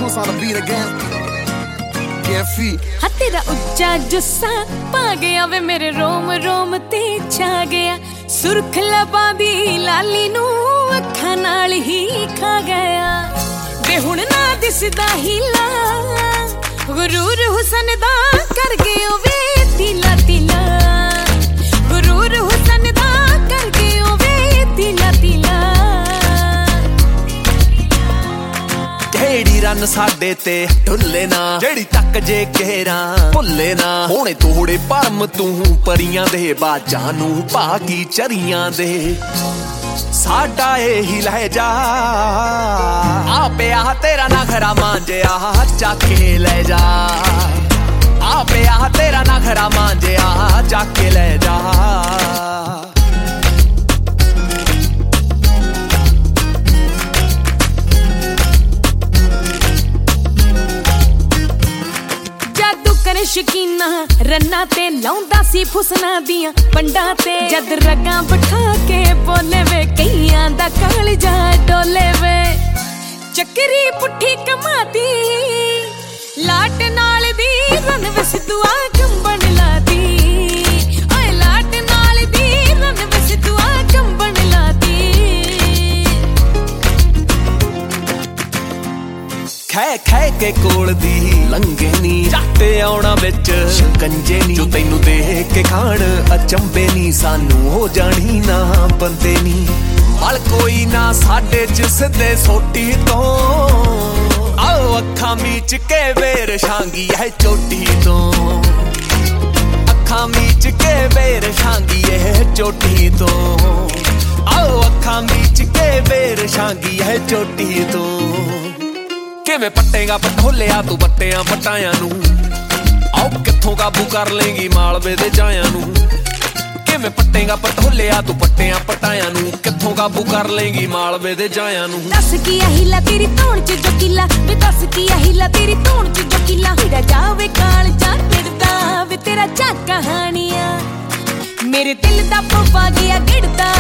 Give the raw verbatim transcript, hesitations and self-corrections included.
Swiss on the beat again. Yeah, feet. हाँ तेरा उच्चा जुस्सा पा गया वे मेरे रोम रोम ते छा गया सुर्ख लबां दी लाली नू अखां नाल ही खा गया वे हुण ना दिसदा हीला गुरूर हुसन दा कर गयो वे तिला तिला गुरूर हुसन दा कर गयो वे तिला तिला ढेड़ी रन साडे ते ढुल्ले ना जेड़ी तक जे केरा भुल्ले ना होने तोड़े परम तू परियां दे बाजां नू भागी चरियां दे साडा एही लहजा आ पिया तेरा नखरा मांजिया चाके ले जा आ पिया तेरा नखरा मांजिया चाके ले जा शकीना रन्ना ते लाउंदा सी फुसना दियां पंडा ते जद रगां बिठा के बोले वे कईयां दा कालजा डोले वे चक्री पुट्ठी कमाती लाट नाल दी रन विस दुआ कंबन लाती ओए लाट नाल दी रन विस दुआ कंबन लाती खै खै के कोल दी लंघे नी जाते आउणा विच शिकंजे नी जो तैनू देख के खाण अचंबे नी सानू हो जानी ना बंदे नी मल कोई ना साडे जिसदे सोटी तो आओ अखां मीच के वेर छांगी है चोटी तो अखां मीच के वेर छांगी है चोटी तो आओ अखां मीच के वेर छांगी है चोटी तो किवें पट्टेगा पटोलिया तू बट्टियां पटायां नू आओ कित्थों काबू कर लेंगी मालवे दे जायां नू किवें पट्टेगा पटोलिया तू बट्टियां पटायां नू कित्थों काबू कर लेंगी मालवे दे जायां नू दस की हिला तेरी धौण च जो किला वे दस की हिला तेरी धौण च जो किला हिड़ा जावे काल जा गिरदा वे तेरा चा कहानियां मेरे दिल दा पवा गया गिरदा